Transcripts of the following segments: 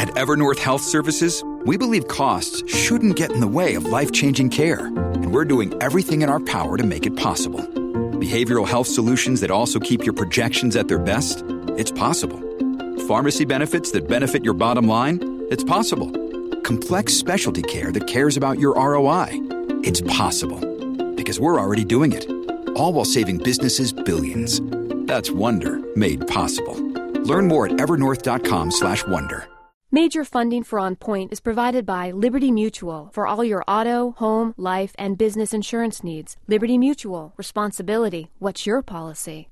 At Evernorth Health Services, we believe costs shouldn't get in the way of life-changing care, and we're doing everything in our power to make it possible. Behavioral health solutions that also keep your projections at their best? It's possible. Pharmacy benefits that benefit your bottom line? It's possible. Complex specialty care that cares about your ROI? It's possible. Because we're already doing it. All while saving businesses billions. That's Wonder made possible. Learn more at evernorth.com/wonder. Major funding for On Point is provided by Liberty Mutual for all your auto, home, life, and business insurance needs. Liberty Mutual. Responsibility. What's your policy?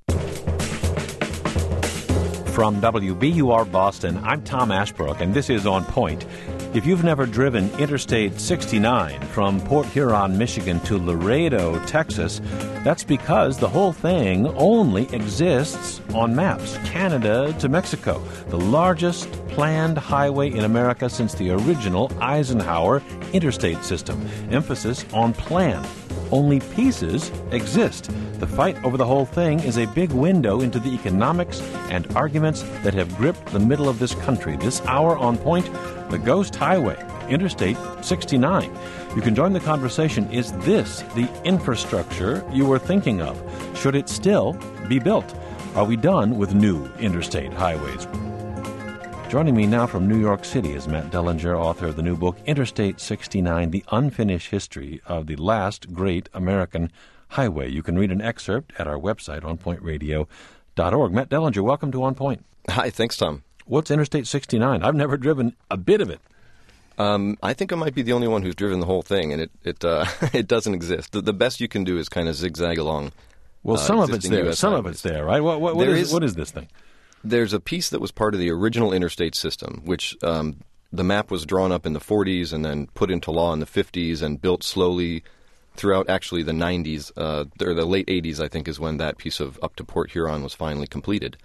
From WBUR Boston, I'm Tom Ashbrook, and this is On Point. If you've never driven Interstate 69 from Port Huron, Michigan to Laredo, Texas, that's because the whole thing only exists on maps. Canada to Mexico, the largest planned highway in America since the original Eisenhower interstate system. Emphasis on plan. Only pieces exist. The fight over the whole thing is a big window into the economics and arguments that have gripped the middle of this country. This hour On Point, the Ghost Highway, Interstate 69. You can join the conversation. Is this the infrastructure you were thinking of? Should it still be built? Are we done with new interstate highways? Joining me now from New York City is Matt Dellinger, author of the new book, Interstate 69, The Unfinished History of the Last Great American Highway. You can read an excerpt at our website, onpointradio.org. Matt Dellinger, welcome to On Point. Hi, thanks, Tom. What's Interstate 69? I've never driven a bit of it. I think I might be the only one who's driven the whole thing, and it doesn't exist. The best you can do is kind of zigzag along. Well, some of it's there. US some highways. of it's there, right? What is this thing? There's a piece that was part of the original interstate system, which the map was drawn up in the 40s and then put into law in the 50s and built slowly throughout actually the 90s, or the late 80s, I think, is when that piece of up to Port Huron was finally completed.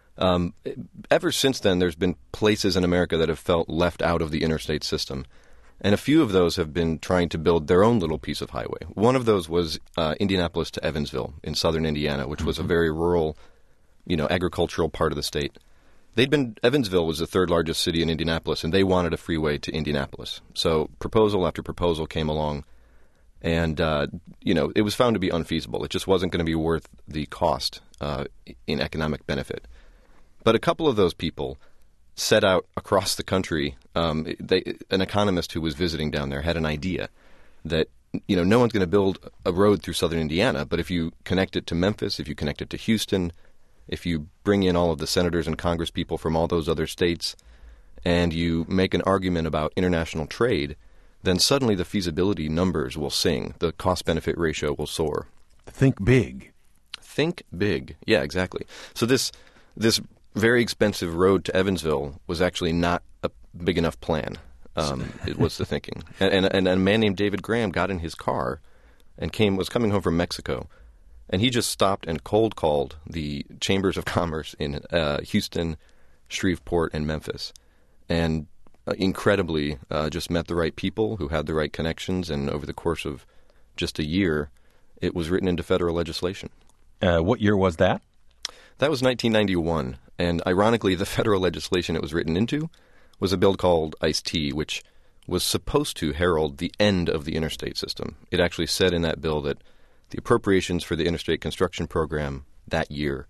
Ever since then, there's been places in America that have felt left out of the interstate system. And a few of those have been trying to build their own little piece of highway. One of those was Indianapolis to Evansville in southern Indiana, which was a very rural, agricultural part of the state. Evansville was the third largest city in Indianapolis, and they wanted a freeway to Indianapolis. So proposal after proposal came along, and, it was found to be unfeasible. It just wasn't going to be worth the cost in economic benefit. But a couple of those people set out across the country. An economist who was visiting down there had an idea that, no one's going to build a road through southern Indiana, but if you connect it to Memphis, if you connect it to Houston, if you bring in all of the senators and Congress people from all those other states, and you make an argument about international trade, then suddenly the feasibility numbers will sing. The cost-benefit ratio will soar. Think big. Think big. Yeah, exactly. So this very expensive road to Evansville was actually not a big enough plan. It was the thinking. And a man named David Graham got in his car and was coming home from Mexico. And he just stopped and cold called the chambers of commerce in Houston, Shreveport, and Memphis. And incredibly just met the right people who had the right connections. And over the course of just a year, it was written into federal legislation. What year was that? That was 1991. And ironically, the federal legislation it was written into was a bill called ICE-T, which was supposed to herald the end of the interstate system. It actually said in that bill that the appropriations for the interstate construction program that year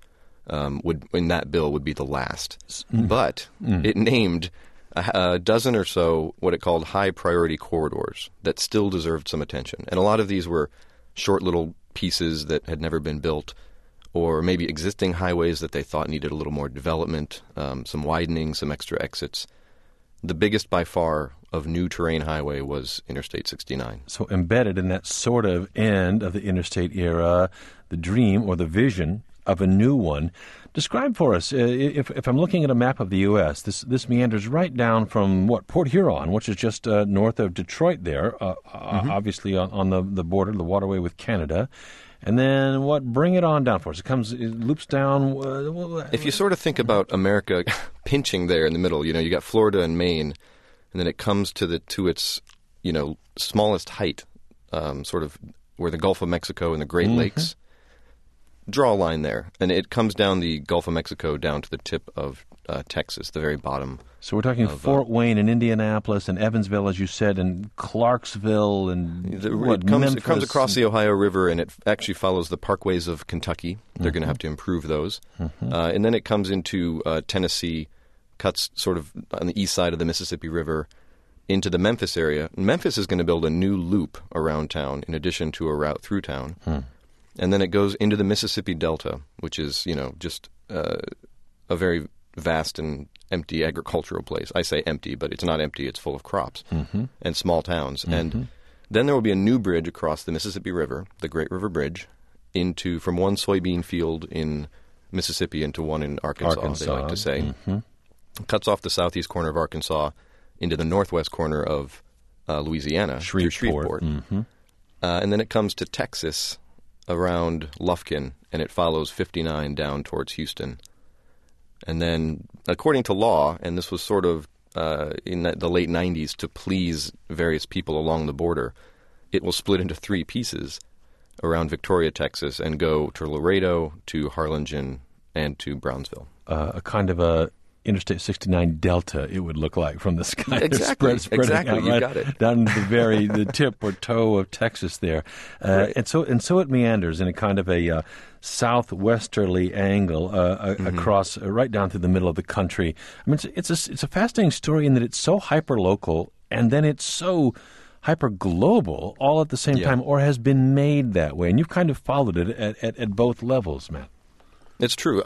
in that bill would be the last. But it named a dozen or so what it called high-priority corridors that still deserved some attention. And a lot of these were short little pieces that had never been built, or maybe existing highways that they thought needed a little more development, some widening, some extra exits. The biggest by far of new terrain highway was Interstate 69. So embedded in that sort of end of the interstate era, the dream or the vision of a new one. Describe for us, if I'm looking at a map of the U.S., this meanders right down from, Port Huron, which is just north of Detroit there, obviously on the border, the waterway with Canada. And then bring it on down for us. It loops down. If you sort of think about America pinching there in the middle, you got Florida and Maine, and then it comes to its, smallest height, sort of where the Gulf of Mexico and the Great Lakes. draw a line there, and it comes down the Gulf of Mexico down to the tip of Texas, the very bottom. So we're talking Fort Wayne and Indianapolis and Evansville, as you said, and Clarksville and Memphis. It comes across the Ohio River, and it actually follows the parkways of Kentucky. They're going to have to improve those. And then it comes into Tennessee, cuts sort of on the east side of the Mississippi River into the Memphis area. Memphis is going to build a new loop around town in addition to a route through town. And then it goes into the Mississippi Delta, which is, just a very vast and empty agricultural place. I say empty, but it's not empty. It's full of crops and small towns. And then there will be a new bridge across the Mississippi River, the Great River Bridge, from one soybean field in Mississippi into one in Arkansas. They like to say. Cuts off the southeast corner of Arkansas into the northwest corner of Louisiana, Shreveport. And then it comes to Texas around Lufkin, and it follows 59 down towards Houston. And then, according to law, and this was sort of in the late 90s to please various people along the border, it will split into 3 pieces around Victoria, Texas, and go to Laredo, to Harlingen, and to Brownsville. A kind of a Interstate 69 Delta, it would look like from the sky. Exactly, spreading out, you got it. Down to the tip or toe of Texas there. Right. And so it meanders in a kind of a southwesterly angle across right down through the middle of the country. I mean, it's a fascinating story in that it's so hyper-local, and then it's so hyper-global all at the same time, or has been made that way. And you've kind of followed it at both levels, Matt. It's true.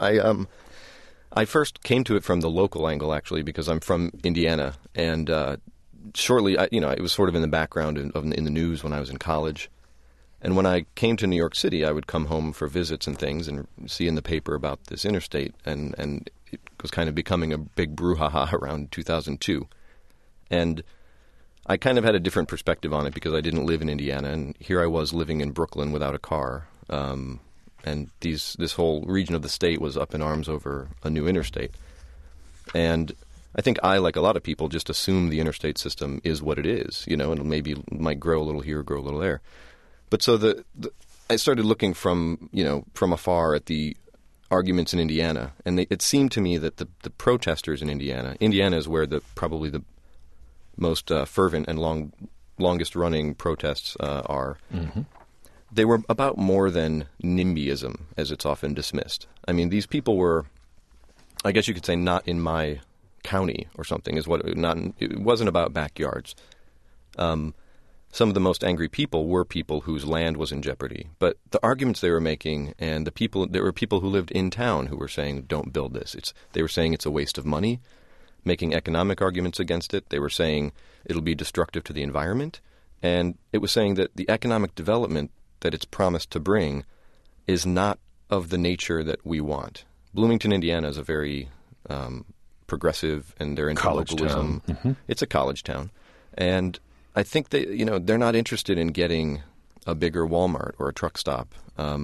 I first came to it from the local angle, actually, because I'm from Indiana, and shortly, it was sort of in the background in the news when I was in college. And when I came to New York City, I would come home for visits and things and see in the paper about this interstate, and it was kind of becoming a big brouhaha around 2002. And I kind of had a different perspective on it because I didn't live in Indiana, and here I was living in Brooklyn without a car. And this whole region of the state was up in arms over a new interstate. And I think I, like a lot of people, just assume the interstate system is what it is, and maybe might grow a little here, grow a little there. But so I started looking from afar at the arguments in Indiana, and it seemed to me that the protesters in Indiana is where probably the most fervent and longest-running protests are. They were about more than NIMBYism, as it's often dismissed. I mean, these people were, I guess you could say, not in my county or something. It wasn't about backyards. Some of the most angry people were people whose land was in jeopardy. But the arguments they were making, and there were people who lived in town who were saying, "Don't build this." They were saying it's a waste of money, making economic arguments against it. They were saying it'll be destructive to the environment, and it was saying that the economic development that it's promised to bring is not of the nature that we want. Bloomington, Indiana is a very progressive, and they're into college localism. Town. It's a college town. And I think they're not interested in getting a bigger Walmart or a truck stop.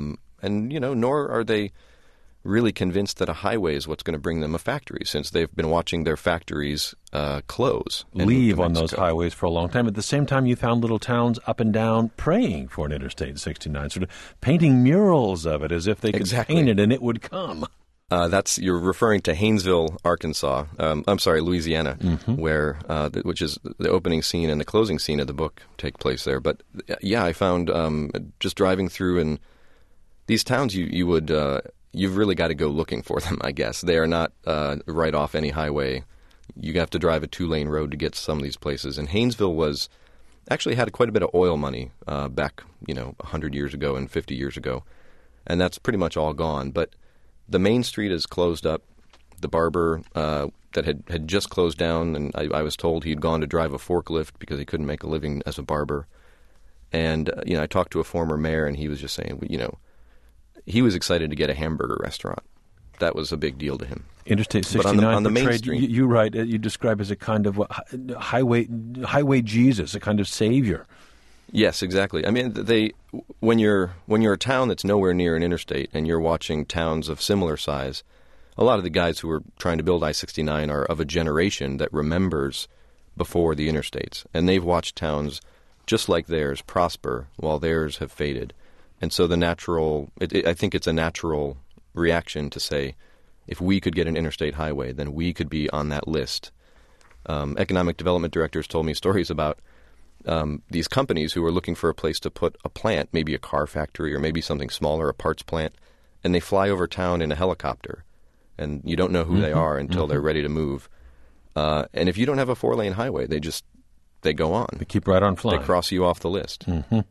Nor are they really convinced that a highway is what's going to bring them a factory, since they've been watching their factories close. Leave on those highways for a long time. At the same time, you found little towns up and down praying for an Interstate 69, sort of painting murals of it as if they could paint it and it would come. You're referring to Haynesville, Arkansas. Louisiana, where which is the opening scene and the closing scene of the book take place there. But I found just driving through, and these towns you've really got to go looking for them, I guess. They are not right off any highway. You have to drive a 2-lane road to get to some of these places. And Haynesville actually had quite a bit of oil money back, 100 years ago and 50 years ago. And that's pretty much all gone. But the main street is closed up. The barber that had just closed down, and I was told he'd gone to drive a forklift because he couldn't make a living as a barber. And, I talked to a former mayor, and he was just saying, he was excited to get a hamburger restaurant. That was a big deal to him. Interstate 69 but on the main street, you write, you describe as a kind of highway Jesus, a kind of savior. Yes, exactly. I mean, when you're a town that's nowhere near an interstate, and you're watching towns of similar size, a lot of the guys who were trying to build I-69 are of a generation that remembers before the interstates, and they've watched towns just like theirs prosper while theirs have faded. And so I think it's a natural reaction to say, if we could get an interstate highway, then we could be on that list. Economic development directors told me stories about these companies who were looking for a place to put a plant, maybe a car factory or maybe something smaller, a parts plant, and they fly over town in a helicopter, and you don't know who they are until they're ready to move. And if you don't have a 4-lane highway, they go on. They keep right on flying. They cross you off the list.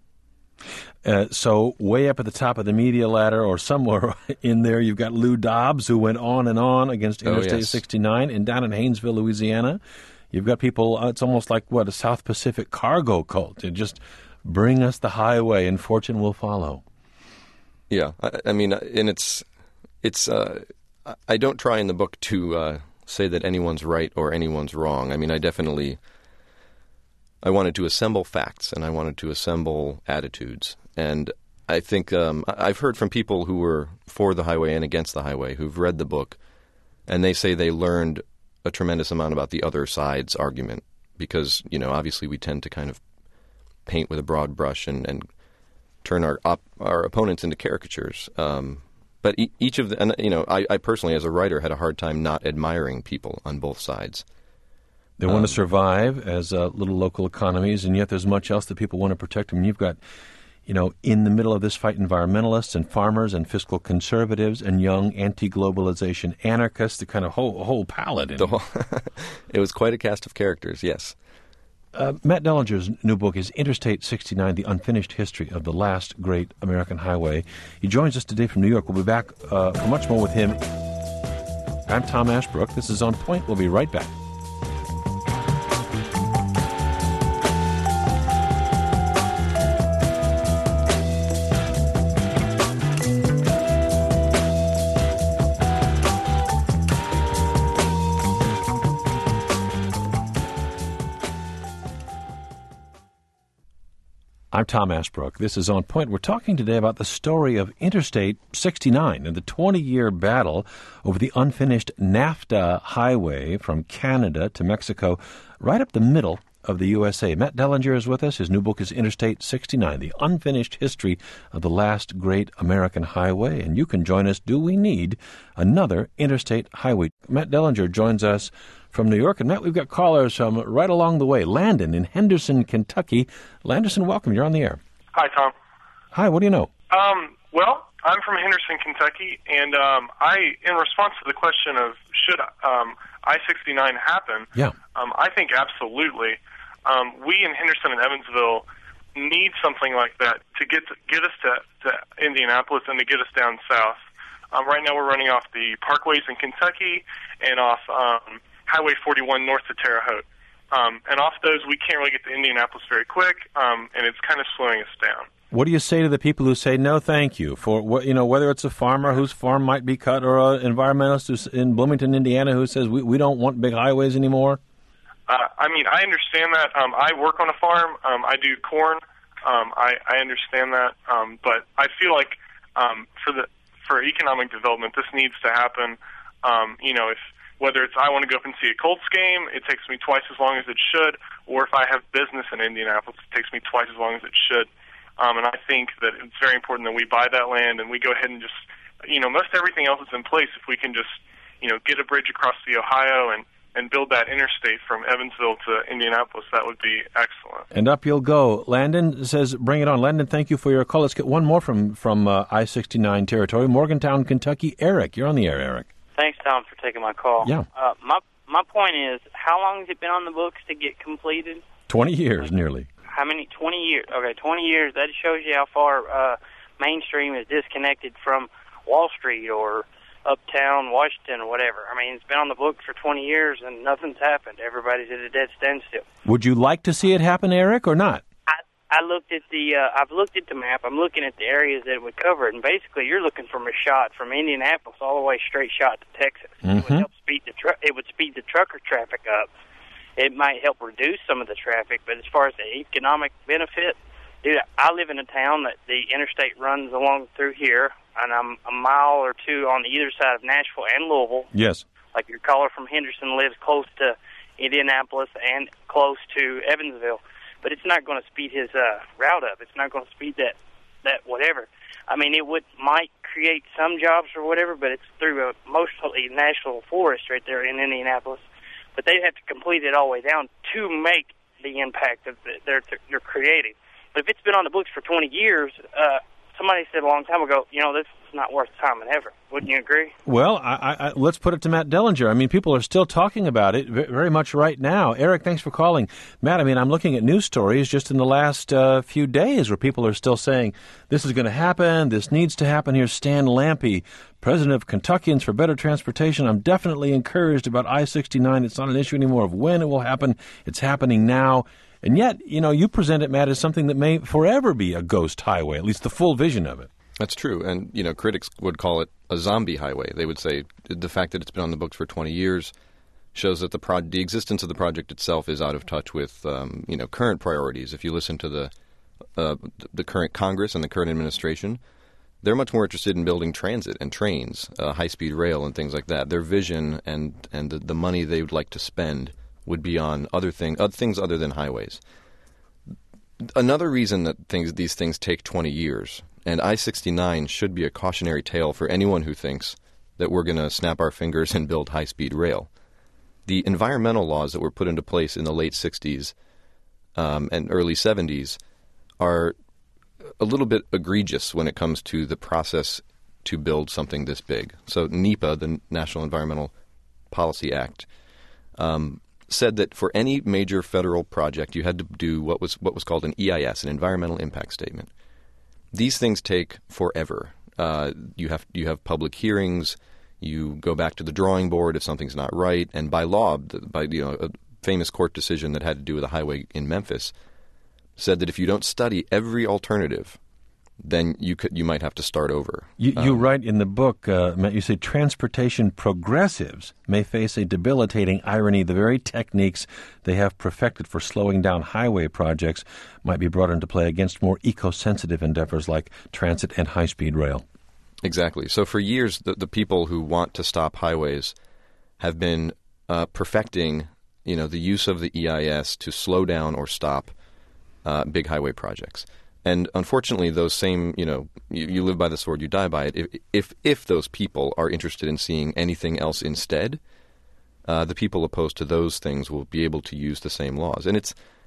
So way up at the top of the media ladder or somewhere in there, you've got Lou Dobbs, who went on and on against Interstate 69, and down in Haynesville, Louisiana, you've got people, it's almost like, a South Pacific cargo cult. To just bring us the highway and fortune will follow. Yeah. I mean, and it's I don't try in the book to say that anyone's right or anyone's wrong. I mean, I wanted to assemble facts and I wanted to assemble attitudes. And I think I've heard from people who were for the highway and against the highway who've read the book, and they say they learned a tremendous amount about the other side's argument because, obviously we tend to kind of paint with a broad brush and turn our opponents into caricatures. But each of the, and I personally, as a writer, had a hard time not admiring people on both sides. They want to survive as little local economies, and yet there's much else that people want to protect. I mean, you've got, in the middle of this fight, environmentalists and farmers and fiscal conservatives and young anti-globalization anarchists, the kind of whole palette. It was quite a cast of characters, yes. Matt Dellinger's new book is Interstate 69, The Unfinished History of the Last Great American Highway. He joins us today from New York. We'll be back for much more with him. I'm Tom Ashbrook. This is On Point. We'll be right back. I'm Tom Ashbrook. This is On Point. We're talking today about the story of Interstate 69 and the 20-year battle over the unfinished NAFTA highway from Canada to Mexico, right up the middle of the USA. Matt Dellinger is with us. His new book is Interstate 69, The Unfinished History of the Last Great American Highway. And you can join us. Do we need another interstate highway? Matt Dellinger joins us from New York. And Matt, we've got callers right along the way. Landon in Henderson, Kentucky. Landerson, welcome. You're on the air. Hi, Tom. Hi, what do you know? Well, I'm from Henderson, Kentucky, and in response to the question of should I-69 happen, I think absolutely. We in Henderson and Evansville need something like that to get us to Indianapolis and to get us down south. Right now we're running off the parkways in Kentucky and off Highway 41 north to Terre Haute. And off those, we can't really get to Indianapolis very quick, and it's kind of slowing us down. What do you say to the people who say no, thank you, for whether it's a farmer whose farm might be cut or an environmentalist in Bloomington, Indiana, who says we don't want big highways anymore? I understand that. I work on a farm. I do corn. I understand that, but I feel like for economic development, this needs to happen. If whether it's I want to go up and see a Colts game, it takes me twice as long as it should, or if I have business in Indianapolis, it takes me twice as long as it should. And I think that it's very important that we buy that land and we go ahead and just, most everything else is in place. If we can just, get a bridge across the Ohio and build that interstate from Evansville to Indianapolis, that would be excellent. And up you'll go. Landon says, bring it on. Landon, thank you for your call. Let's get one more from I-69 territory. Morgantown, Kentucky. Eric, you're on the air, Eric. Thanks, Tom, for taking my call. Yeah. My point is, how long has it been on the books to get completed? 20 years, nearly. How many? 20 years. Okay, 20 years. That shows you how far mainstream is disconnected from Wall Street or uptown Washington or whatever. I mean, it's been on the books for 20 years and nothing's happened. Everybody's at a dead standstill. Would you like to see it happen, Eric, or not? I've looked at the map. I'm looking at the areas that it would cover it, and basically you're looking from a shot from Indianapolis all the way straight shot to Texas. Mm-hmm. It would help speed the trucker traffic up. It might help reduce some of the traffic, but as far as the economic benefit, dude, I live in a town that the interstate runs along through here, and I'm a mile or two on either side of Nashville and Louisville. Yes. Like your caller from Henderson lives close to Indianapolis and close to Evansville. But it's not going to speed his route up. It's not going to speed that whatever. I mean, might create some jobs or whatever, but it's through a mostly national forest right there in Indianapolis. But they have to complete it all the way down to make the impact that they're creating. But if it's been on the books for 20 years, somebody said a long time ago, this is not worth time and effort. Wouldn't you agree? Well, I let's put it to Matt Dellinger. I mean, people are still talking about it very much right now. Eric, thanks for calling. Matt, I mean, I'm looking at news stories just in the last few days where people are still saying, this is going to happen, this needs to happen. Here's Stan Lampe, president of Kentuckians for Better Transportation. I'm definitely encouraged about I-69. It's not an issue anymore of when it will happen. It's happening now. And yet, you present it, Matt, as something that may forever be a ghost highway, at least the full vision of it. That's true. And, critics would call it a zombie highway. They would say the fact that it's been on the books for 20 years shows that the existence of the project itself is out of touch with, current priorities. If you listen to the current Congress and the current administration, they're much more interested in building transit and trains, high-speed rail and things like that. Their vision and the money they would like to spend would be on things other than highways. Another reason that these things take 20 years, and I-69 should be a cautionary tale for anyone who thinks that we're going to snap our fingers and build high-speed rail. The environmental laws that were put into place in the late 60s and early 70s are a little bit egregious when it comes to the process to build something this big. So NEPA, the National Environmental Policy Act, said that for any major federal project, you had to do what was called an EIS, an environmental impact statement. These things take forever. You have public hearings. You go back to the drawing board if something's not right. And by law, a famous court decision that had to do with a highway in Memphis said that if you don't study every alternative, then you might have to start over. You write in the book, Matt, you say transportation progressives may face a debilitating irony. The very techniques they have perfected for slowing down highway projects might be brought into play against more eco-sensitive endeavors like transit and high-speed rail. Exactly. So for years, the people who want to stop highways have been perfecting, the use of the EIS to slow down or stop big highway projects. And unfortunately, those same, you live by the sword, you die by it. If those people are interested in seeing anything else instead, the people opposed to those things will be able to use the same laws. And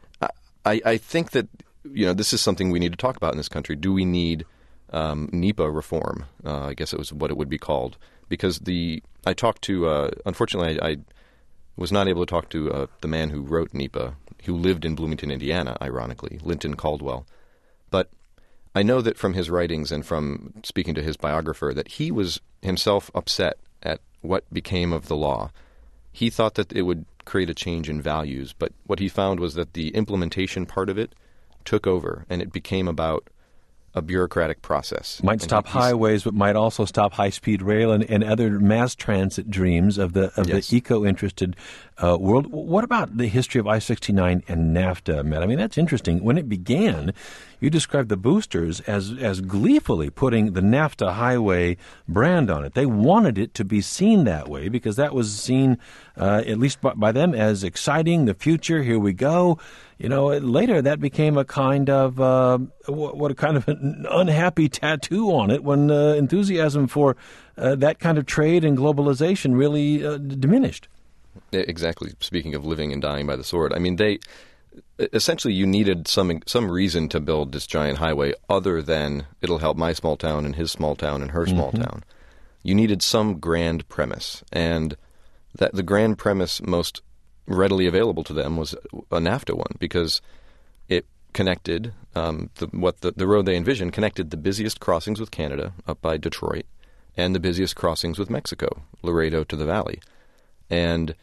I think that, this is something we need to talk about in this country. Do we need NEPA reform? I guess it was what it would be called. Because I talked to, unfortunately, I was not able to talk to the man who wrote NEPA, who lived in Bloomington, Indiana, ironically, Linton Caldwell. But I know that from his writings and from speaking to his biographer that he was himself upset at what became of the law. He thought that it would create a change in values, but what he found was that the implementation part of it took over, and it became about a bureaucratic process. Might stop highways, but might also stop high-speed rail and other mass transit dreams of the eco-interested world. What about the history of I-69 and NAFTA, Matt? I mean, that's interesting. When it began, you described the boosters as gleefully putting the NAFTA highway brand on it. They wanted it to be seen that way because that was seen, at least by them, as exciting, the future, here we go. Later that became a kind of what kind of an unhappy tattoo on it when enthusiasm for that kind of trade and globalization really diminished. Exactly. Speaking of living and dying by the sword, I mean, essentially you needed some reason to build this giant highway other than it'll help my small town and his small town and her small town. You needed some grand premise, and that the grand premise most readily available to them was a NAFTA one because it connected the road they envisioned connected the busiest crossings with Canada up by Detroit and the busiest crossings with Mexico, Laredo to the valley. And,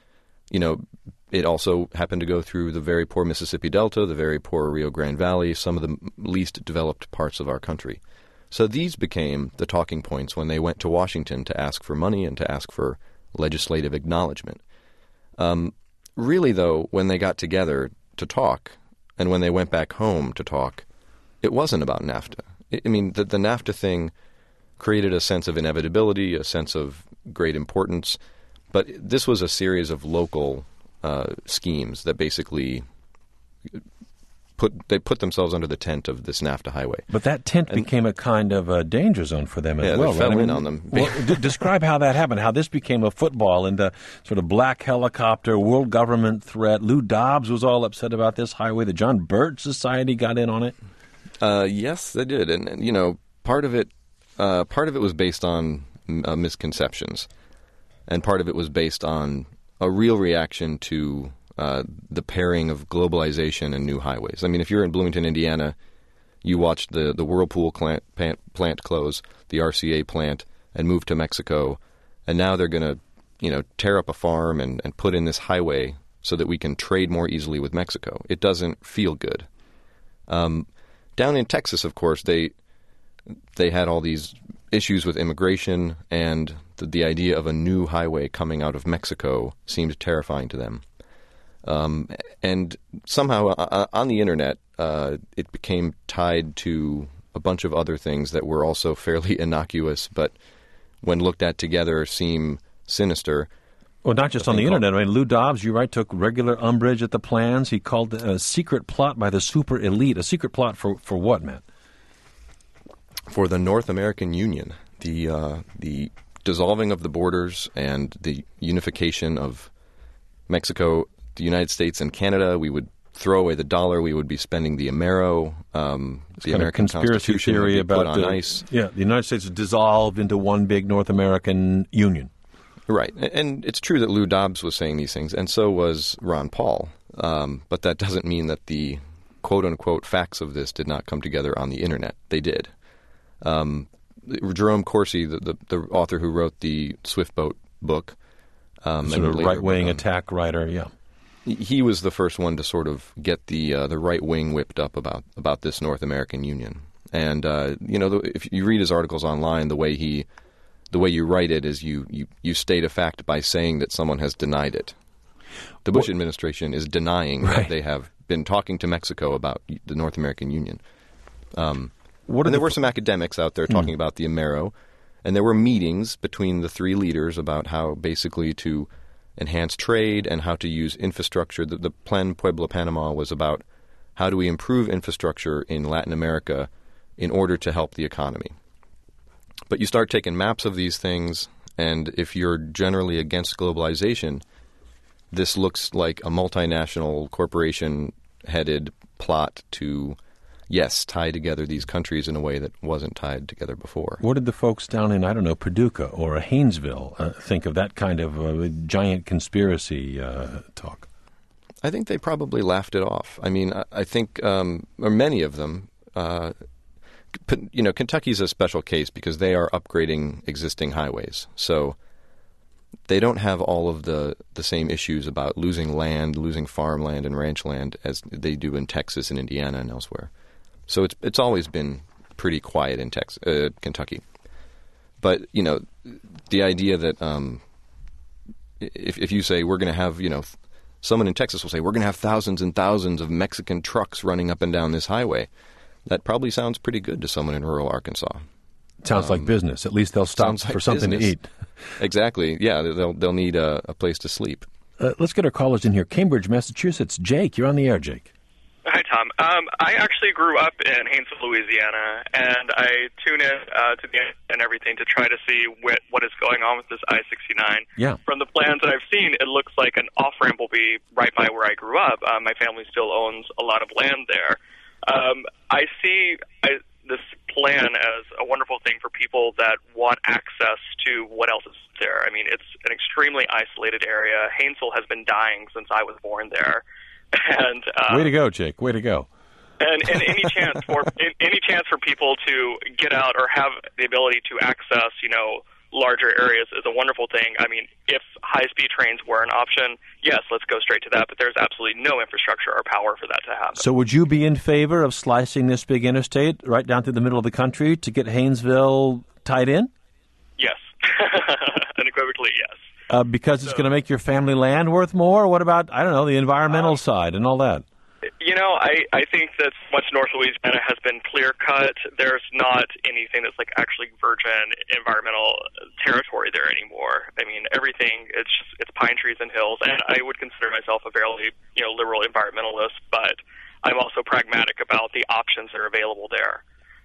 it also happened to go through the very poor Mississippi Delta, the very poor Rio Grande Valley, some of the least developed parts of our country. So these became the talking points when they went to Washington to ask for money and to ask for legislative acknowledgement. Really, though, when they got together to talk and when they went back home to talk, it wasn't about NAFTA. The NAFTA thing created a sense of inevitability, a sense of great importance, but this was a series of local schemes that basically put themselves under the tent of this NAFTA highway. But that tent became a kind of a danger zone for them as well. They fell right? in on them. Well, describe how that happened, how this became a football and a sort of black helicopter, world government threat. Lou Dobbs was all upset about this highway. The John Birch Society got in on it. Yes, they did. And you know, part of it was based on misconceptions. And part of it was based on a real reaction to the pairing of globalization and new highways. I mean, if you're in Bloomington, Indiana, you watched the Whirlpool plant close, the RCA plant, and move to Mexico, and now they're going to, tear up a farm and put in this highway so that we can trade more easily with Mexico. It doesn't feel good. Down in Texas, of course, they had all these issues with immigration, and the idea of a new highway coming out of Mexico seemed terrifying to them. And somehow on the internet, it became tied to a bunch of other things that were also fairly innocuous, but when looked at together seem sinister. Well, not just on the internet. I mean, Lou Dobbs, you took regular umbrage at the plans. He called it a secret plot by the super elite. A secret plot for what, Matt? For the North American Union, the dissolving of the borders and the unification of Mexico, the United States, and Canada. We would throw away the dollar. We would be spending the Amero, the American conspiracy Constitution theory would be about put on ice. Yeah, the United States would dissolve into one big North American Union. Right, and it's true that Lou Dobbs was saying these things, and so was Ron Paul. But that doesn't mean that the quote-unquote facts of this did not come together on the internet. They did. Jerome Corsi, the author who wrote the Swiftboat book, sort of right-wing attack writer, yeah. He was the first one to sort of get the right wing whipped up about this North American Union. And if you read his articles online, the way you write it is you state a fact by saying that someone has denied it. The Bush administration is denying that they have been talking to Mexico about the North American Union. And there were some academics out there talking about the Amero, and there were meetings between the three leaders about how basically to enhance trade and how to use infrastructure. The Plan Pueblo Panama was about how do we improve infrastructure in Latin America in order to help the economy. But you start taking maps of these things, and if you're generally against globalization, this looks like a multinational corporation-headed plot to, yes, tie together these countries in a way that wasn't tied together before. What did the folks down in, Paducah or Haynesville think of that kind of giant conspiracy talk? I think they probably laughed it off. I mean, I think, or many of them, Kentucky's a special case because they are upgrading existing highways. So they don't have all of the same issues about losing land, losing farmland and ranch land as they do in Texas and Indiana and elsewhere. So it's always been pretty quiet in Kentucky. But, the idea that if you say we're going to have, someone in Texas will say we're going to have thousands and thousands of Mexican trucks running up and down this highway, that probably sounds pretty good to someone in rural Arkansas. Sounds like business. At least they'll stop for something to eat. Exactly. Yeah, they'll need a place to sleep. Let's get our callers in here. Cambridge, Massachusetts. Jake, you're on the air, Jake. Hi, Tom. I actually grew up in Haynesville, Louisiana, and I tune in to the end and everything to try to see what is going on with this I-69. Yeah. From the plans that I've seen, it looks like an off-ramp will be right by where I grew up. My family still owns a lot of land there. I see this plan as a wonderful thing for people that want access to what else is there. I mean, it's an extremely isolated area. Haynesville has been dying since I was born there. And way to go, Jake. Way to go. And any chance for people to get out or have the ability to access, larger areas is a wonderful thing. I mean, if high-speed trains were an option, yes, let's go straight to that. But there's absolutely no infrastructure or power for that to happen. So would you be in favor of slicing this big interstate right down through the middle of the country to get Haynesville tied in? Yes. Unequivocally, yes. Because it's going to make your family land worth more? What about, the environmental side and all that? I think that much North Louisiana has been clear-cut. There's not anything that's actually virgin environmental territory there anymore. I mean, everything, it's pine trees and hills, and I would consider myself a fairly, liberal environmentalist, but I'm also pragmatic about the options that are available there.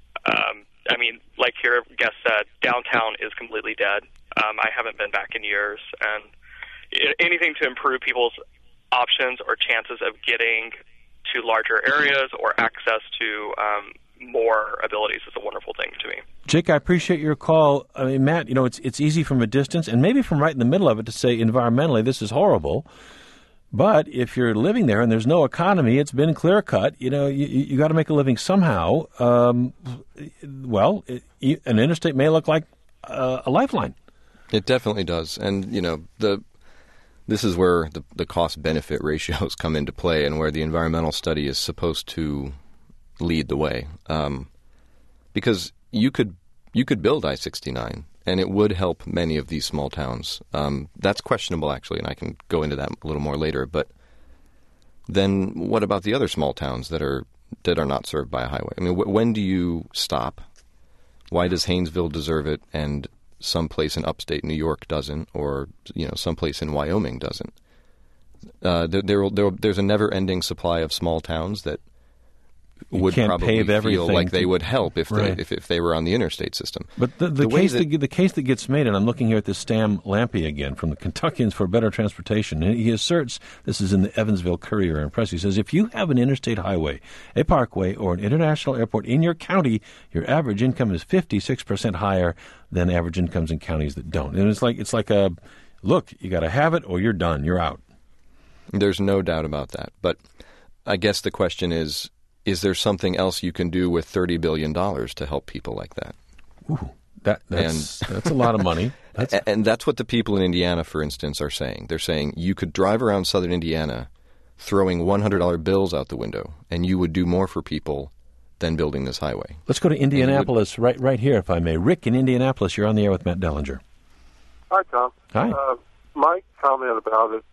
I mean, like your guest said, downtown is completely dead. I haven't been back in years, and anything to improve people's options or chances of getting to larger areas or access to more abilities is a wonderful thing to me. Jake, I appreciate your call. I mean, Matt, it's easy from a distance and maybe from right in the middle of it to say environmentally this is horrible. But if you're living there and there's no economy, it's been clear cut. You got to make a living somehow. An interstate may look like a lifeline. It definitely does, and this is where the cost-benefit ratios come into play, and where the environmental study is supposed to lead the way, because you could build I-69. And it would help many of these small towns. That's questionable, actually, and I can go into that a little more later. But then what about the other small towns that are not served by a highway? I mean, when do you stop? Why does Haynesville deserve it and someplace in upstate New York doesn't, or someplace in Wyoming doesn't? There's a never-ending supply of small towns that would probably feel like they would help if they were on the interstate system. But the case that gets made, and I'm looking here at this Stam Lampe again from the Kentuckians for Better Transportation, and he asserts, this is in the Evansville Courier and Press, he says, if you have an interstate highway, a parkway, or an international airport in your county, your average income is 56% higher than average incomes in counties that don't. And it's like a, look, you got to have it or you're done, you're out. There's no doubt about that. But I guess the question is there something else you can do with $30 billion to help people like that? Ooh, that's a lot of money. And that's what the people in Indiana, for instance, are saying. They're saying you could drive around southern Indiana throwing $100 bills out the window, and you would do more for people than building this highway. Let's go to Indianapolis right here, if I may. Rick in Indianapolis, you're on the air with Matt Dellinger. Hi, Tom. Hi. My comment about it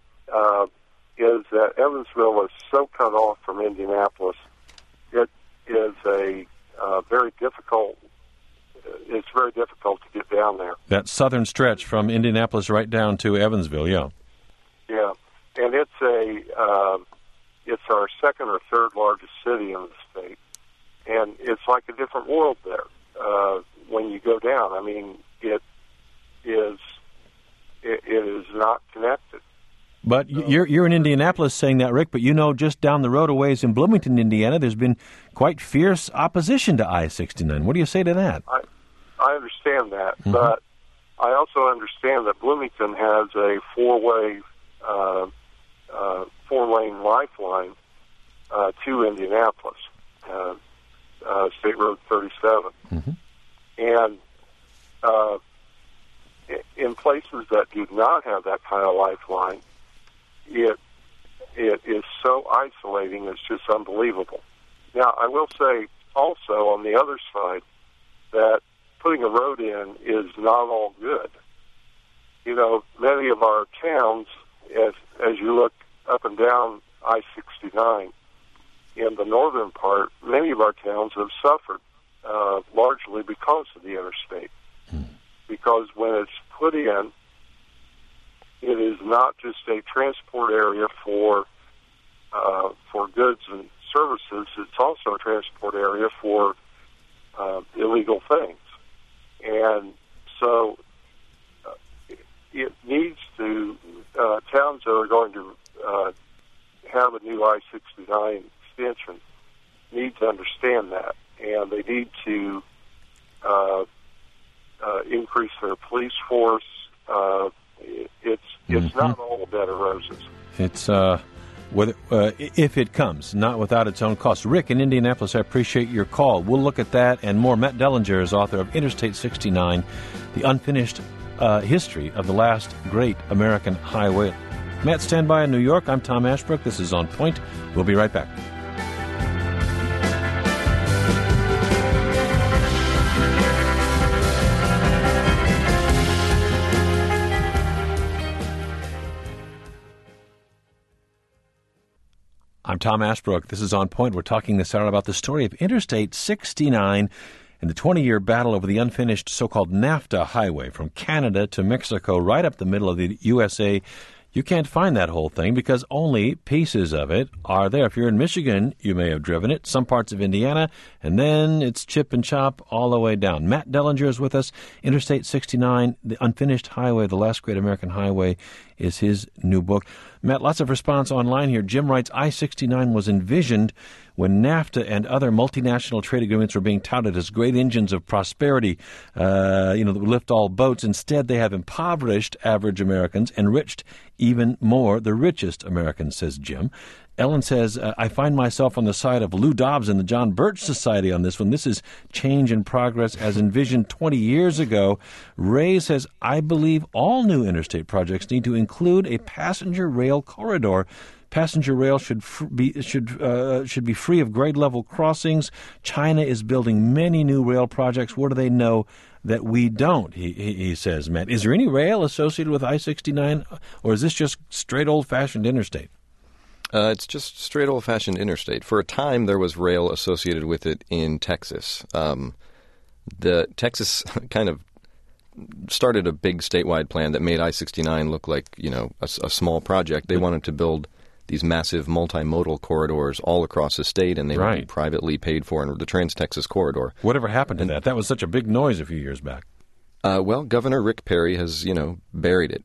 is that Evansville is so cut off from Indianapolis. It is very difficult. It's very difficult to get down there. That southern stretch from Indianapolis right down to Evansville, yeah. Yeah, and it's our second or third largest city in the state, and it's like a different world there when you go down. I mean, it is not connected. But you're in Indianapolis saying that, Rick, but just down the road a ways in Bloomington, Indiana, there's been quite fierce opposition to I-69. What do you say to that? I understand that, but I also understand that Bloomington has a four-lane lifeline to Indianapolis, State Road 37. And in places that do not have that kind of lifeline, it is so isolating, it's just unbelievable. Now, I will say also on the other side that putting a road in is not all good. Many of our towns, as you look up and down I-69 in the northern part, many of our towns have suffered largely because of the interstate. Because when it's put in, it is not just a transport area for goods and services. It's also a transport area for illegal things, and so it needs to towns that are going to have a new I-69 extension need to understand that, and they need to increase their police force. It's not all a bed of roses. It's if it comes, not without its own cost. Rick in Indianapolis, I appreciate your call. We'll look at that and more. Matt Dellinger is author of Interstate 69, The Unfinished History of the Last Great American Highway. Matt, stand by in New York. I'm Tom Ashbrook. This is On Point. We'll be right back. I'm Tom Ashbrook. This is On Point. We're talking this hour about the story of Interstate 69 and the 20-year battle over the unfinished so-called NAFTA highway from Canada to Mexico, right up the middle of the You can't find that whole thing because only pieces of it are there. If you're in Michigan, you may have driven it, some parts of Indiana, and then it's chip and chop all the way down. Matt Dellinger is with us. Interstate 69, The Unfinished Highway, The Last Great American Highway, is his new book. Matt, lots of response online here. Jim writes, I-69 was envisioned when NAFTA and other multinational trade agreements were being touted as great engines of prosperity, that would lift all boats. Instead, they have impoverished average Americans, enriched even more the richest Americans, says Jim. Ellen says, I find myself on the side of Lou Dobbs and the John Birch Society on this one. This is change and progress as envisioned 20 years ago. Ray says, I believe all new interstate projects need to include a passenger rail corridor. Passenger rail should be free of grade-level crossings. China is building many new rail projects. What do they know that we don't, he says, Matt. Is there any rail associated with I-69, or is this just straight old-fashioned interstate? It's just straight old-fashioned interstate. For a time, there was rail associated with it in Texas. The Texas kind of started a big statewide plan that made I-69 look like, a small project. They wanted to build these massive multimodal corridors all across the state, and they would be privately paid for in the Trans-Texas Corridor. Whatever happened to that? That was such a big noise a few years back. Well, Governor Rick Perry has, buried it.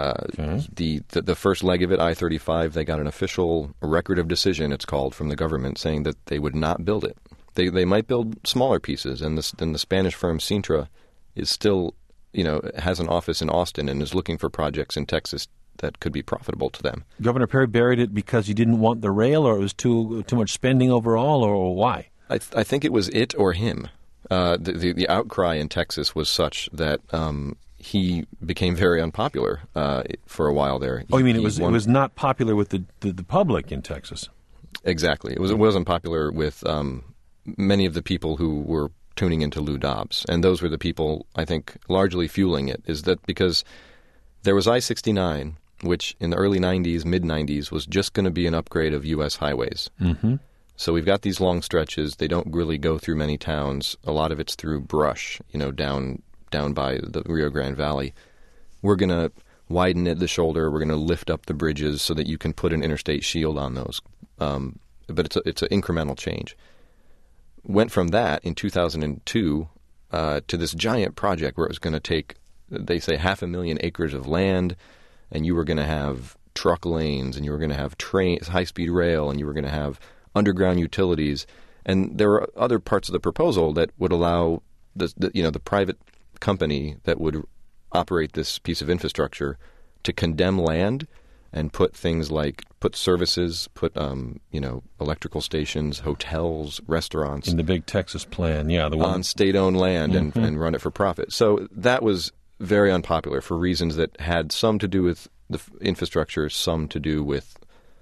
The first leg of it, I-35, they got an official record of decision, it's called, from the government saying that they would not build it. They might build smaller pieces, and then the Spanish firm Cintra is still, has an office in Austin and is looking for projects in Texas that could be profitable to them. Governor Perry buried it because he didn't want the rail, or it was too much spending overall, or why? I think it was it or him. The outcry in Texas was such that he became very unpopular for a while there. You mean it was not popular with the public in Texas? Exactly. It wasn't popular with many of the people who were tuning into Lou Dobbs, and those were the people, I think, largely fueling it, is that because there was I-69, which in the early 90s, mid-90s, was just going to be an upgrade of U.S. highways. Mm-hmm. So we've got these long stretches. They don't really go through many towns. A lot of it's through brush, down by the Rio Grande Valley. We're going to widen the shoulder. We're going to lift up the bridges so that you can put an interstate shield on those. But it's an incremental change. Went from that in 2002 to this giant project where it was going to take, they say, 500,000 acres of land, and you were going to have truck lanes, and you were going to have high-speed rail, and you were going to have underground utilities. And there were other parts of the proposal that would allow the private company that would operate this piece of infrastructure to condemn land and put things like services, electrical stations, hotels, restaurants. In the big Texas plan, the one on state-owned land and run it for profit. So that was very unpopular for reasons that had some to do with the infrastructure, some to do with,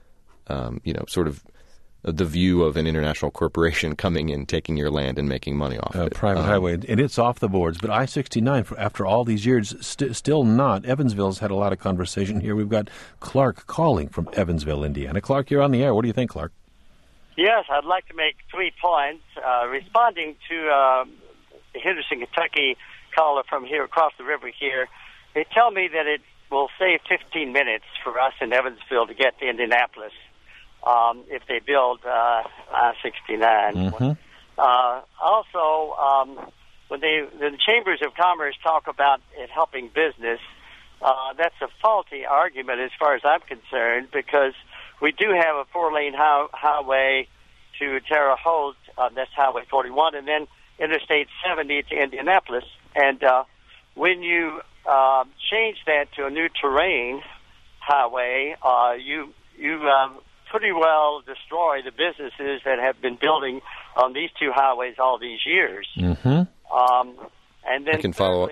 sort of the view of an international corporation coming in, taking your land and making money off it. Private highway, and it's off the boards. But I-69, after all these years, still not. Evansville's had a lot of conversation here. We've got Clark calling from Evansville, Indiana. Clark, you're on the air. What do you think, Clark? Yes, I'd like to make 3 points. Responding to the Henderson, Kentucky caller from here across the river here, they tell me that it will save 15 minutes for us in Evansville to get to Indianapolis. If they build I-69. Mm-hmm. Also, when the Chambers of Commerce talk about it helping business, that's a faulty argument as far as I'm concerned, because we do have a 4-lane highway to Terre Haute, that's Highway 41, and then Interstate 70 to Indianapolis. And when you change that to a new terrain highway, you pretty well destroy the businesses that have been building on these 2 highways all these years. Mm-hmm. And then I can follow up.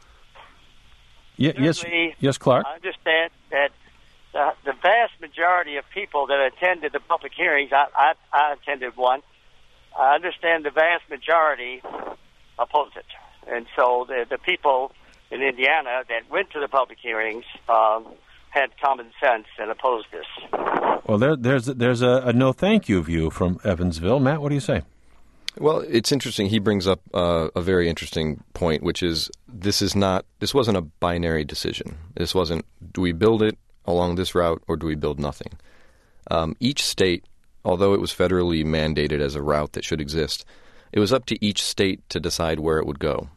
Yes, Clark. I understand that the vast majority of people that attended the public hearings, I attended one, I understand the vast majority oppose it. And so the people in Indiana that went to the public hearings had common sense and opposed this. Well, there's a no thank you view from Evansville. Matt, what do you say? Well, it's interesting. He brings up a very interesting point, which is this wasn't a binary decision. This wasn't, do we build it along this route or do we build nothing? Each state, although it was federally mandated as a route that should exist, it was up to each state to decide where it would go.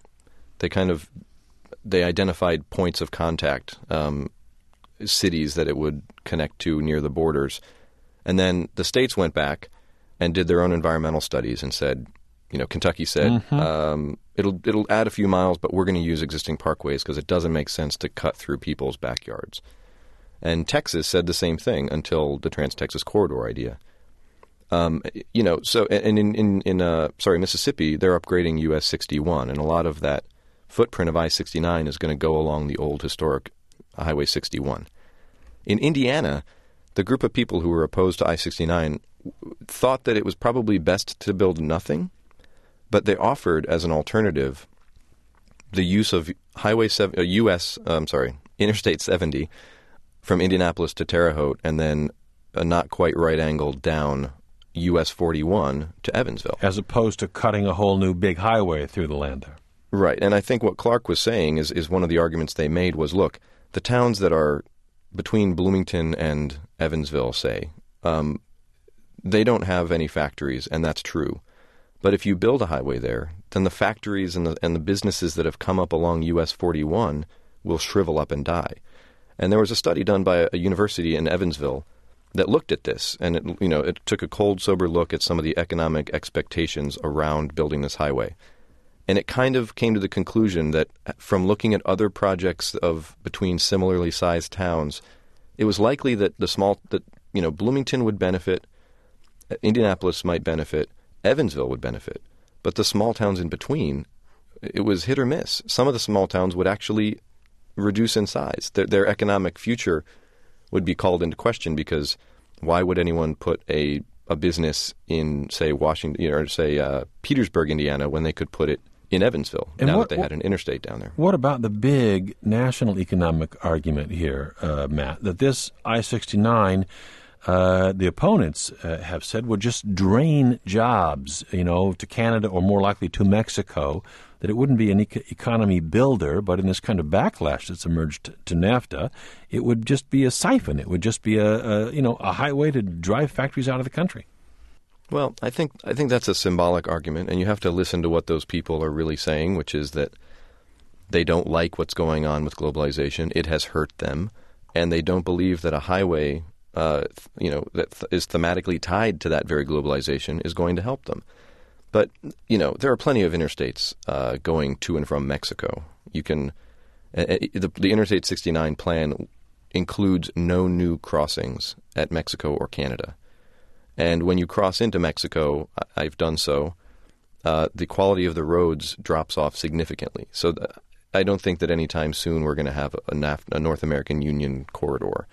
They identified points of contact, cities that it would connect to near the borders. And then the states went back and did their own environmental studies and said, Kentucky said, it'll add a few miles, but we're going to use existing parkways because it doesn't make sense to cut through people's backyards. And Texas said the same thing until the Trans-Texas Corridor idea. So in Mississippi, they're upgrading US 61, and a lot of that footprint of I-69 is going to go along the old historic Highway 61. In Indiana, the group of people who were opposed to I-69 thought that it was probably best to build nothing, but they offered as an alternative the use of Interstate 70 from Indianapolis to Terre Haute, and then a not quite right angle down US 41 to Evansville. As opposed to cutting a whole new big highway through the land there. Right, and I think what Clark was saying is one of the arguments they made was, look, the towns that are between Bloomington and Evansville, say, they don't have any factories, and that's true. But if you build a highway there, then the factories and the businesses that have come up along US 41 will shrivel up and die. And there was a study done by a university in Evansville that looked at this, and it took a cold, sober look at some of the economic expectations around building this highway. And it kind of came to the conclusion that from looking at other projects of between similarly sized towns, it was likely that Bloomington would benefit, Indianapolis might benefit, Evansville would benefit. But the small towns in between, it was hit or miss. Some of the small towns would actually reduce in size. Their economic future would be called into question because why would anyone put a business in, say, Washington, or say Petersburg, Indiana, when they could put it in Evansville, now that they had an interstate down there? What about the big national economic argument here, Matt, that this I-69, the opponents have said, would just drain jobs, to Canada or more likely to Mexico, that it wouldn't be an economy builder, but in this kind of backlash that's emerged to NAFTA, it would just be a siphon. It would just be a highway to drive factories out of the country. Well, I think that's a symbolic argument, and you have to listen to what those people are really saying, which is that they don't like what's going on with globalization. It has hurt them, and they don't believe that a highway, that is thematically tied to that very globalization is going to help them. But, there are plenty of interstates going to and from Mexico. You can the Interstate 69 plan includes no new crossings at Mexico or Canada. And when you cross into Mexico, I've done so, the quality of the roads drops off significantly. So I don't think that anytime soon we're going to have a North American Union corridor.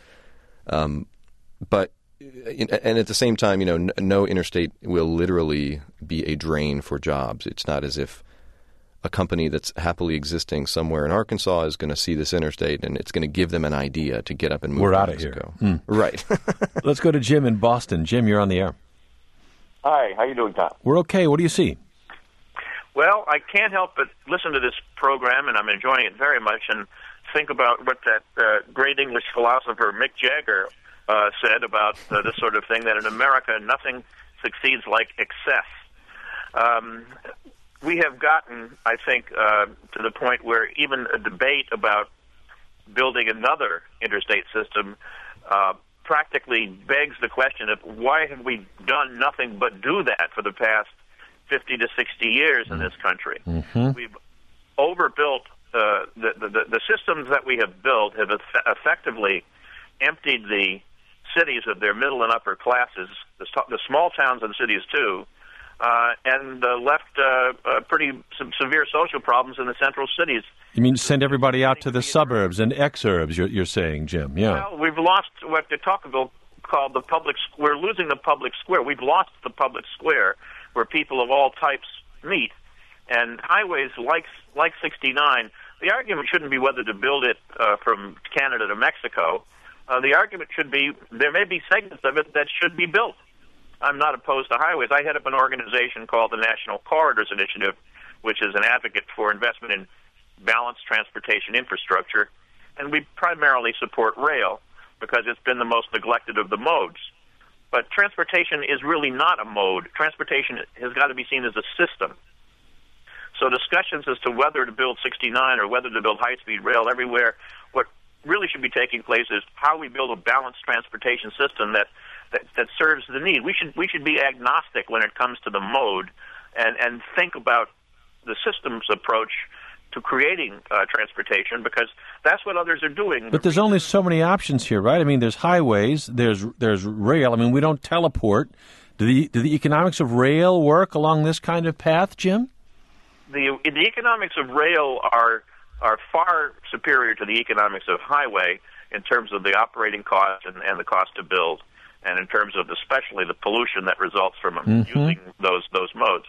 But at the same time, no interstate will literally be a drain for jobs. It's not as if a company that's happily existing somewhere in Arkansas is going to see this interstate and it's going to give them an idea to get up and move. We're to out Mexico. of here. Right. Let's go to Jim in Boston. Jim, you're on the air. Hi, how you doing, Tom? We're okay. What do you see? Well, I can't help but listen to this program, and I'm enjoying it very much, and think about what that great English philosopher Mick Jagger said about this sort of thing, that in America nothing succeeds like excess. We have gotten, I think, to the point where even a debate about building another interstate system practically begs the question of why have we done nothing but do that for the past 50 to 60 years in this country. Mm-hmm. We've overbuilt the systems that we have built have effectively emptied the cities of their middle and upper classes, the small towns and cities too, and left pretty severe social problems in the central cities. You mean send everybody out to the suburbs and exurbs, you're saying, Jim? Yeah. Well, we've lost what de Tocqueville called the public. We're losing the public square. We've lost the public square where people of all types meet. And highways like 69, the argument shouldn't be whether to build it from Canada to Mexico. The argument should be there may be segments of it that should be built. I'm not opposed to highways. I head up an organization called the National Corridors Initiative, which is an advocate for investment in balanced transportation infrastructure, and we primarily support rail. because it's been the most neglected of the modes. But transportation is really not a mode. Transportation has got to be seen as a system. So discussions as to whether to build 69 or whether to build high-speed rail everywhere, what really should be taking place is how we build a balanced transportation system that serves the need. We should be agnostic when it comes to the mode and think about the systems approach to creating transportation, because that's what others are doing. But there's only so many options here, right? I mean, there's highways, there's rail. I mean, we don't teleport. Do the economics of rail work along this kind of path, Jim? The economics of rail are far superior to the economics of highway in terms of the operating cost and the cost to build, and in terms of especially the pollution that results from using those modes.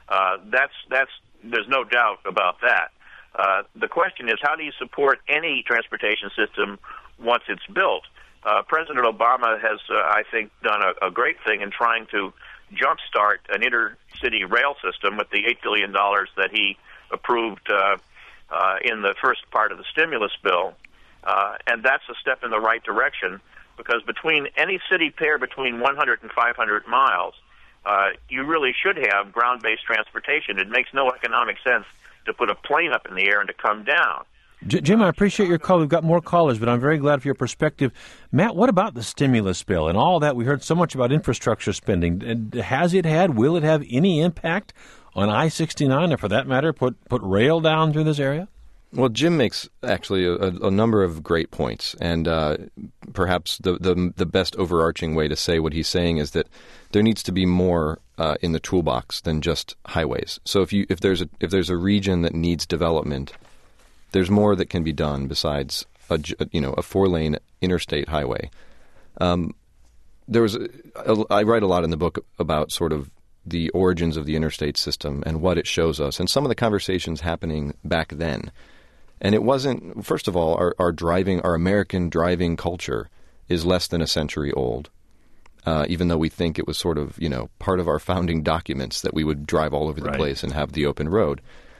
There's no doubt about that. The question is, how do you support any transportation system once it's built? President Obama has, I think, done a great thing in trying to jumpstart an intercity rail system with the $8 billion that he approved in the first part of the stimulus bill. And that's a step in the right direction, because between any city pair between 100 and 500 miles, you really should have ground-based transportation. It makes no economic sense to put a plane up in the air and to come down. Jim, I appreciate your call. We've got more callers, but I'm very glad for your perspective. Matt, what about the stimulus bill and all that? We heard so much about infrastructure spending. Has it had, will it have any impact on I-69, or for that matter, put rail down through this area? Well, Jim makes actually a number of great points, and perhaps the best overarching way to say what he's saying is that there needs to be more in the toolbox than just highways. So if there's a region that needs development, there's more that can be done besides a 4-lane interstate highway. I write a lot in the book about sort of the origins of the interstate system and what it shows us, and some of the conversations happening back then. And it wasn't, first of all, our American driving culture is less than a century old, even though we think it was sort of, part of our founding documents that we would drive all over the place and have the open road.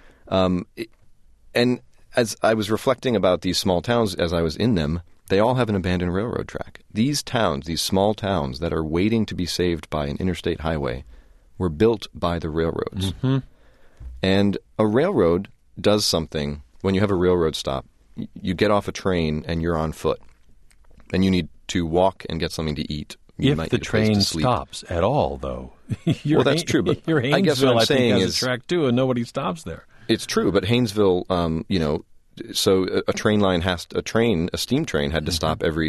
And as I was reflecting about these small towns as I was in them, they all have an abandoned railroad track. These towns, these small towns that are waiting to be saved by an interstate highway, were built by the railroads. Mm-hmm. And a railroad does something. When you have a railroad stop, you get off a train and you're on foot, and you need to walk and get something to eat. You if the train stops at all, though. Well, that's true. But I guess what I'm saying has a track too, and nobody stops there. It's true, but Haynesville, so a steam train had to stop every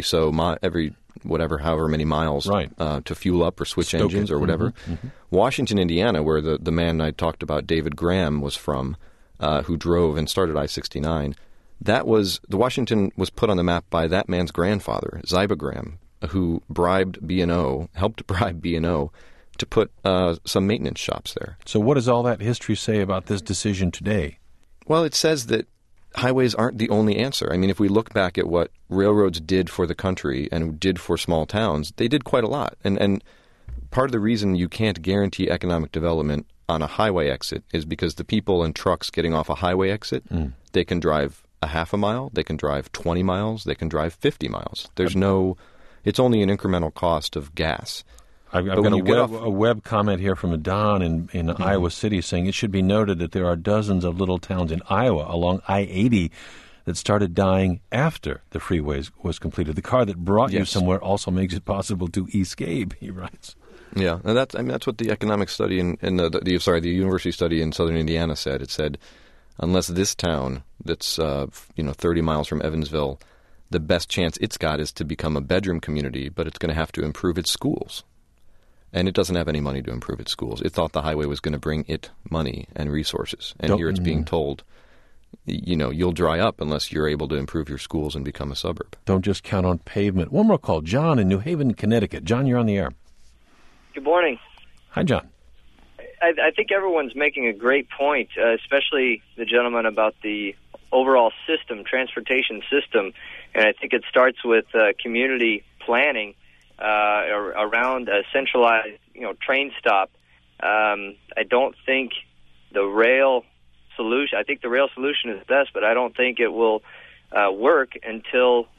however many miles to fuel up or switch engines or whatever. Mm-hmm. Washington, Indiana, where the man I talked about, David Graham, was from, who drove and started I-69, Washington was put on the map by that man's grandfather, Ziba Graham, who helped bribe B&O to put some maintenance shops there. So what does all that history say about this decision today? Well, it says that highways aren't the only answer. I mean, if we look back at what railroads did for the country and did for small towns, they did quite a lot. And part of the reason you can't guarantee economic development on a highway exit is because the people and trucks getting off a highway exit, they can drive a half a mile, they can drive 20 miles, they can drive 50 miles. It's only an incremental cost of gas. I've got a web comment here from Don in Iowa City saying it should be noted that there are dozens of little towns in Iowa along I-80 that started dying after the freeway was completed. The car that brought you somewhere also makes it possible to escape, he writes. Yeah, and that's what the economic study the university study in southern Indiana said. It said, unless this town that's 30 miles from Evansville, the best chance it's got is to become a bedroom community, but it's going to have to improve its schools. And it doesn't have any money to improve its schools. It thought the highway was going to bring it money and resources. And here it's being told, you'll dry up unless you're able to improve your schools and become a suburb. Don't just count on pavement. One more call. John in New Haven, Connecticut. John, you're on the air. Good morning. Hi, John. I think everyone's making a great point, especially the gentleman about the overall transportation system. And I think it starts with community planning around a centralized, train stop. I don't think the rail solution. I think the rail solution is best, but I don't think it will work until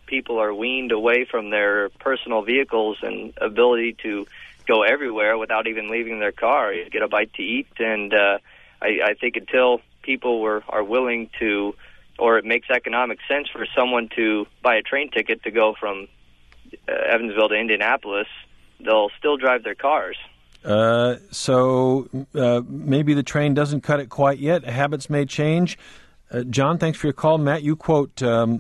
people are weaned away from their personal vehicles and ability to go everywhere without even leaving their car, you get a bite to eat. And I think until people are willing to, or it makes economic sense for someone to buy a train ticket to go from Evansville to Indianapolis, they'll still drive their cars. So maybe the train doesn't cut it quite yet. Habits may change. John, thanks for your call. Matt, you quote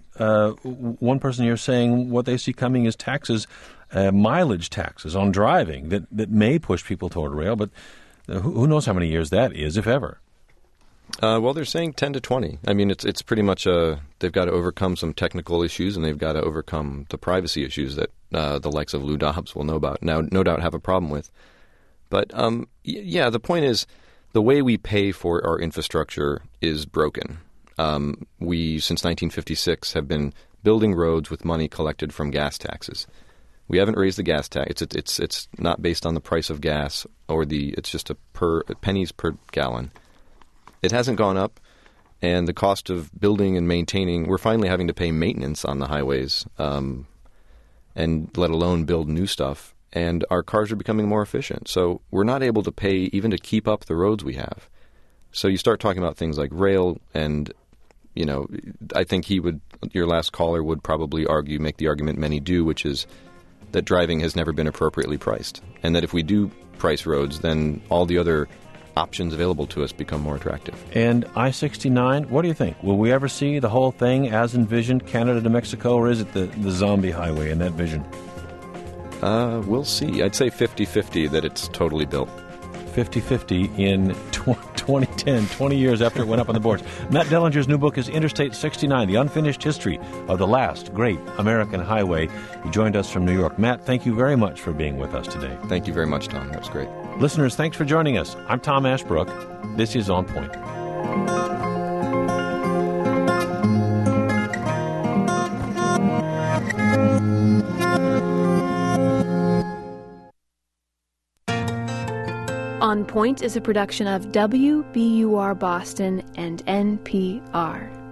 one person here saying what they see coming is taxes, mileage taxes on driving that may push people toward rail, but who knows how many years that is, if ever. Well, they're saying 10 to 20. I mean, it's pretty much they've got to overcome some technical issues, and they've got to overcome the privacy issues that the likes of Lou Dobbs will no doubt have a problem with. But, yeah, the point is the way we pay for our infrastructure is broken. We, since 1956, have been building roads with money collected from gas taxes. We haven't raised the gas tax. It's not based on the price of gas, it's just pennies per gallon. It hasn't gone up, and the cost of building and maintaining, we're finally having to pay maintenance on the highways, and let alone build new stuff. And our cars are becoming more efficient. So we're not able to pay even to keep up the roads we have. So you start talking about things like rail, and, I think your last caller would probably make the argument many do, which is that driving has never been appropriately priced. And that if we do price roads, then all the other options available to us become more attractive. And I-69, what do you think? Will we ever see the whole thing as envisioned, Canada to Mexico, or is it the zombie highway in that vision? We'll see. I'd say 50-50 that it's totally built. 50-50 in 2010, 20 years after it went up on the boards. Matt Dellinger's new book is Interstate 69, The Unfinished History of the Last Great American Highway. He joined us from New York. Matt, thank you very much for being with us today. Thank you very much, Tom. That was great. Listeners, thanks for joining us. I'm Tom Ashbrook. This is On Point. On Point is a production of WBUR Boston and NPR.